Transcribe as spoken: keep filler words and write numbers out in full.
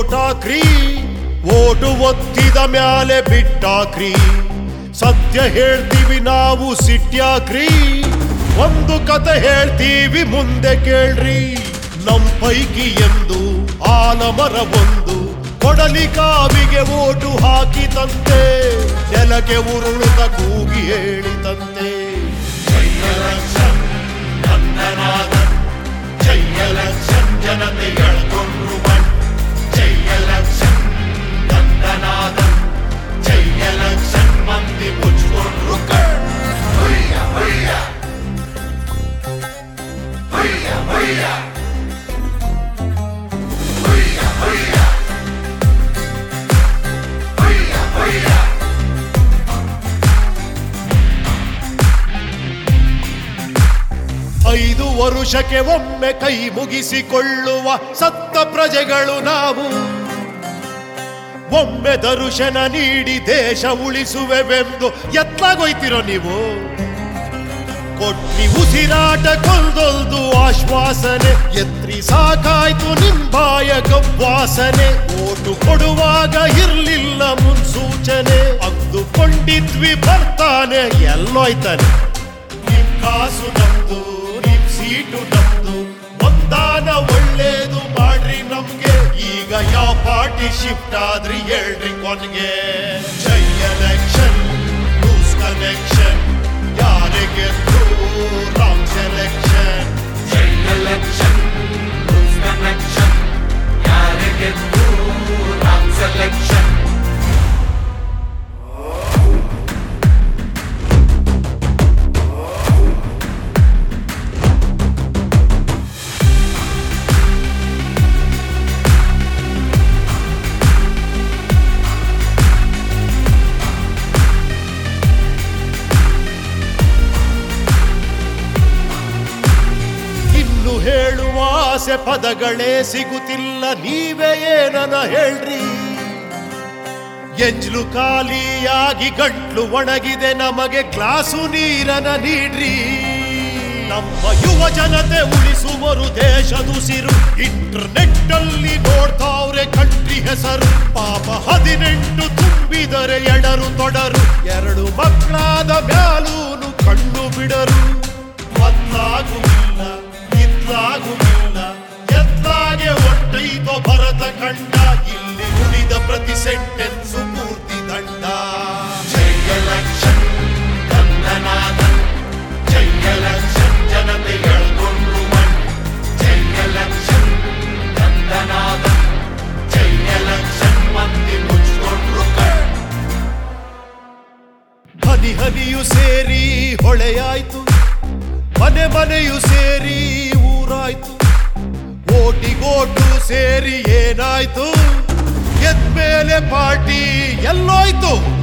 ಓಟಾಕ್ರಿ, vote ಒತ್ತಿದ ಮ್ಯಾಲೆ ಬಿಟ್ಟಾಕ್ರಿ. ಸತ್ಯ ಹೇಳ್ತೀವಿ ನಾವು ಸಿಟ್ಯಾಕ್ರಿ, ಒಂದು ಕತೆ ಹೇಳ್ತೀವಿ ಮುಂದೆ ಕೇಳ್ರಿ. ನಮ್ ಪೈಕಿ ಎಂದು ಆಲಮರ ಒಂದು ಕೊಡಲಿ ಕಾವಿಗೆ ಓಟು ಹಾಕಿತಂತೆ, ನೆಲಕ್ಕೆ ಉರುಳುತ್ತ ಕೂಗಿ ಹೇಳಿತಂತೆ. ಜಯಲಕ್ಷನ್ ನಂದನಾದನ್, ಜಯಲಕ್ಷನ್ ಜನತೆ ಎಳ್ಕೊಂಡ್ರು ಬಣ್. ಜಯಲಕ್ಷನ್ ನಂದನಾದನ್, ಜಯಲಕ್ಷನ್ ಮಂದಿ ಮುಚ್ಕೊಂಡ್ರು ಕಣ್. ಹುಯ್ಯ ಹುಯ್ಯ ಹುಯ್ಯ ಹುಯ್ಯ ಹುಯ್ಯ ಹುಯ್ಯ ಹುಯ್ಯ ಹುಯ್ಯ. ಐದು ವರುಷಕ್ಕೆ ಒಮ್ಮೆ ಕೈ ಮುಗಿಸಿಕೊಳ್ಳುವ ಸತ್ತ ಪ್ರಜೆಗಳು ನಾವು. ಒಮ್ಮೆ ದರ್ಶನ ನೀಡಿ ದೇಶ ಉಳಿಸುವೆವೆಂದು ಎತ್ಲಾಗೋಯ್ತಿರೋ ನೀವು. ಕೊಟ್ಟಿ ಉಸಿರಾಟ ಕೊಲ್ದೊಲ್ದು ಆಶ್ವಾಸನೆ, ಎತ್ರಿ ಸಾಕಾಯ್ತು ನಿಂಬಾಯ ಗವ್ವಾಸನೆ. ಓಟು ಕೊಡುವಾಗ ಇರ್ಲಿಲ್ಲ ಮುನ್ಸೂಚನೆ, ಅಂದುಕೊಂಡಿದ್ವಿ ಬರ್ತಾನೆ ಎಲ್ಲೋಯ್ತಾನೆ. ನಿಮ್ ಕಾಸು ನಮ್ದು, ನಿಮ್ ಸೀಟು ನಮ್ದು, ಒಂದಾನ ಒಳ್ಳೇದು ಮಾಡ್ರಿ ನಮ್ಗೆ. ಈಗ ಯಾವ ಪಾರ್ಟಿ ಶಿಫ್ಟ್ ಆದ್ರಿ ಹೇಳ್ರಿ ಕೊನೆಗೆ. ಜೈ ಎಲೆಕ್ಷನ್ ಲೂಸ್ ಕನೆಕ್ಷನ್, ಯಾರಿಗೆ ರಾಂಗ್ ಸೆಲೆಕ್ಷನ್. ಜೈ ಎಲೆಕ್ಷನ್ ಲೂಸ್ ಕನೆಕ್ಷನ್, ಯಾರಿಗೆ ರಾಂಗ್ ಸೆಲೆಕ್ಷನ್. ಹೇಳುವ ಆಸೆ ಪದಗಳೇ ಸಿಗುತ್ತಿಲ್ಲ, ನೀವೇ ಏನನ ಹೇಳ್ರಿ. ಎಂಜ್ಲು ಖಾಲಿಯಾಗಿ ಗಂಟ್ಲು ಒಣಗಿದೆ, ನಮಗೆ ಗ್ಲಾಸು ನೀರನ ನೀಡ್ರಿ. ನಮ್ಮ ಯುವ ಜನತೆ ಉಳಿಸುವರು ದೇಶದುಸಿರು, ಇಂಟರ್ನೆಟ್ ಅಲ್ಲಿ ನೋಡ್ತಾವ್ರೆ ಕಂಟ್ರಿ ಹೆಸರು. ಪಾಪ ಹದಿನೆಂಟು ತುಂಬಿದರೆ ಎಡರು ತೊಡರು, ಎರಡು ಮಕ್ಕಳಾದ ಮ್ಯಾಲೂನು ಕಣ್ಣು ಬಿಡರು. ಬದಲಾಗುವುದಿಲ್ಲ ಇತ್ಲಾಗುವುದಿಲ್ಲ, ಎತ್ಲಾಗೆ ಒಟ್ಟೈತೋ ಭರತ ಖಂಡ. ಇಲ್ಲಿ ಉಳಿದ ಪ್ರತಿ ಸೆಂಟೆನ್ಸು ಪೂರ್ತಿ ದಂಡ. ಜಯಲಕ್ಷನ್ ನಂದನಾದನ್, ಜಯಲಕ್ಷನ್ ಜನತೆ ಎಳ್ಕೊಂಡ್ರು ಮಣ್. ಜಯಲಕ್ಷನ್ ನಂದನಾದನ್, ಜಯಲಕ್ಷನ್ ಮಂದಿ ಮುಚ್ಕೊಂಡ್ರು ಕಣ್. ಹನಿ ಹನಿಯು ಸೇರಿ ಹೊಳೆಯಾಯ್ತು, ಮನೆ ಮನೆಯು ಸೇರಿ ಊರಾಯ್ತು. ಓಟಿಗೋಟು ಸೇರಿ ಏನಾಯ್ತು, ಎದ್ಮೇಲೆ ಪಾರ್ಟಿ ಎಲ್ಲೋಯ್ತು.